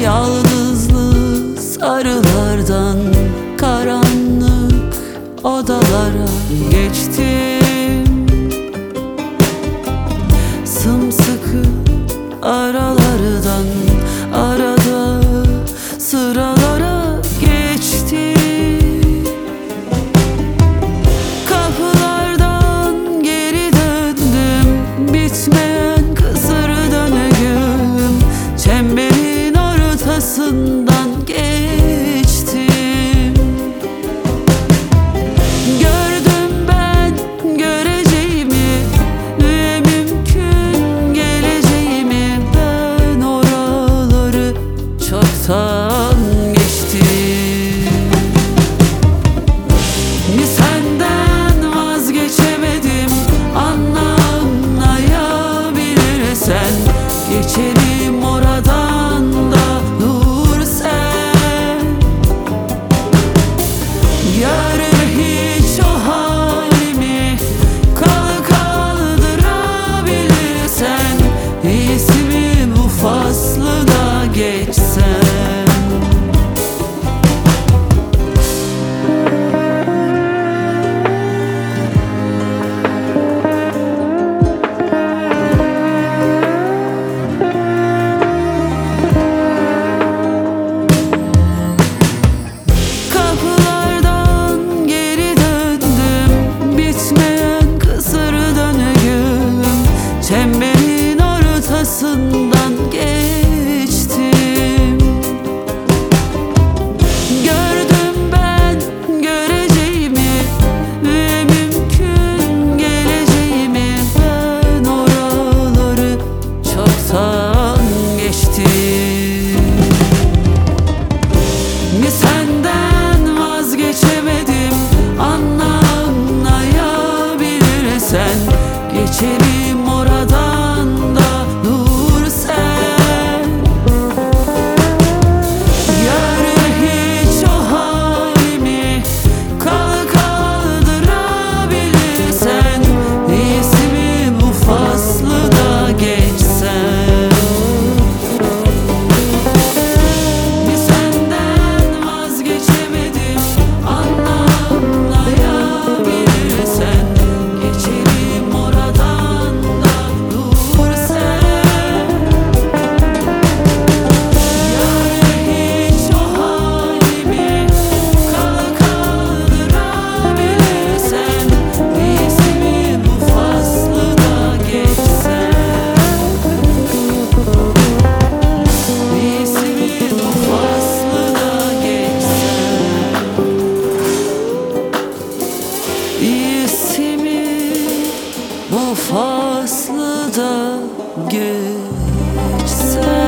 Yalnızlığı sarılardan karanlık odalara geçtim. Sımsıkı aralardan arada sıralara geçtim. Kapılardan geri döndüm, bitmeyen kısır dönüyorum. Çemberin ortasından geçtim. Gördüm ben göreceğimi ve mümkün geleceğimi. Ben oraları çoktan geçtim. Mi senden vazgeçemedim, anlayabilirsen geçerim oradan da dur sen. Görme hiç o halimi, kaldırabilirsen. İyisi mi bu faslı da geçsen. Kapılardan geri döndüm, bitmeyen kısır dönüyorum. Çemberin ortasından geçtim. Gördüm ben göreceğimi ve mümkün geleceğimi. Ben oraları çoktan geçtim. Mi senden vazgeçemedim, anlayabilirsen. Geçerim oradan da dur sen. Görme hiç o halimi, kaldırabilirsen. İyisi mi bu faslı da geçsen. Mi senden vazgeçemedim, anlayabilirsen. Geçerim oradan da dur sen. Görme hiç o halimi, kaldırabilirsen. İyisi mi bu faslı da geçsen. İyisi mi bu faslı da geçsen. İyisi mi bu faslı da geçsen.